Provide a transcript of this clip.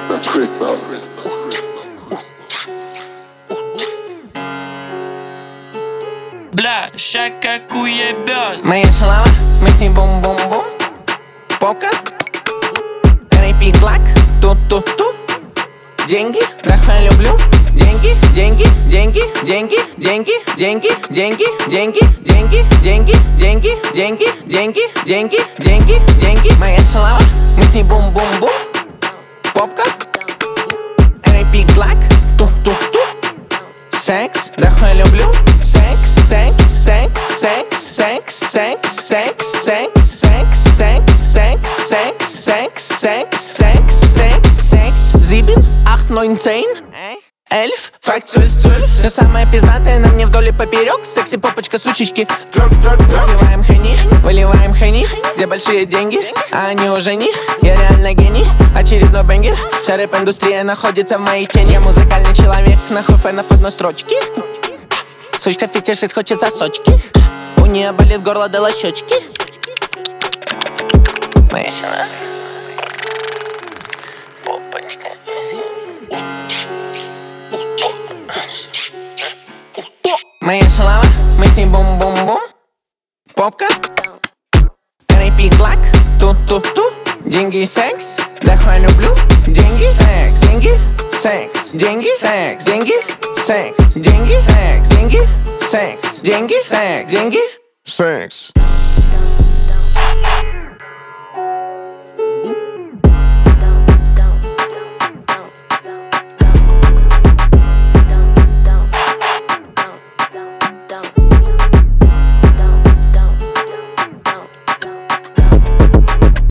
Crystal. Бля, ща как уебёт. Моя шалава, мы с ней бум-бум-бум. Попка, рэпи клак, ту-ту-ту. Деньги, нахуй люблю. Деньги, деньги, деньги, деньги, деньги, деньги, деньги, деньги, деньги, деньги, деньги, деньги, деньги, деньги, деньги, деньги. Моя шалава, мы с ней бум-бум-бум. Попка, рэпи клак, ту-ту-ту. Секс, нахуй люблю. Секс, секс, секс, секс, секс, секс, секс, секс, секс, секс, секс, секс, секс, секс, секс, секс, секс. 7, 8, 9, 10, 11, факт 12. Все самое пиздатое на мне вдоль и поперек. Секси попочка, сучечки. Дроп, дроп, дроп. Выливаем хани, выливаем хани. Где большие деньги, а они уже не. Я реально гений, очередной бенгер. Вся рэп-индустрия находится в моей тени. Я музыкальный человек, нахуй фэнов одной строчки. Сучка фетишит, хочет сосочки. У нее болит горло, дала щечки. Моя шалава, попочка. Моя шалава, мы с ней бум-бум-бум. Попка, рэпи клак, ту-ту-ту. Деньги и секс, да хуй люблю. Деньги, секс, деньги, секс, деньги, секс, деньги, секс, деньги, секс, деньги, секс, деньги, секс, деньги, Секс.